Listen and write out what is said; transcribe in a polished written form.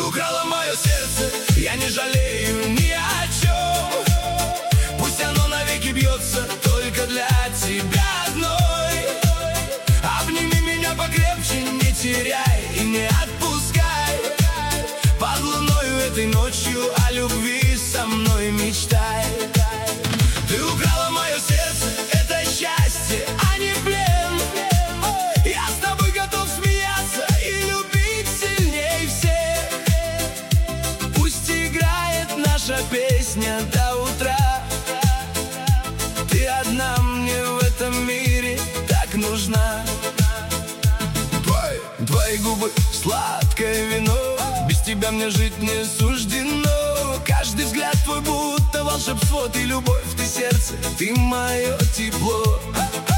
украла мое сердце, я не жалею ни о чем. Пусть оно навеки бьется только для тебя одной. Обними меня покрепче, не теряй и не отпускай. Под луною этой ночью о любви со мной мечтай. Ты украла мое сердце, это счастье, а не плен. Я с тобой готов смеяться и любить сильней всех. Пусть играет наша песня до утра. Ты одна мне в этом мире так нужна. Твои губы сладкое вино, без тебя мне жить не суждено. Каждый взгляд твой будто волшебство, ты любовь, ты сердце, ты мое тепло.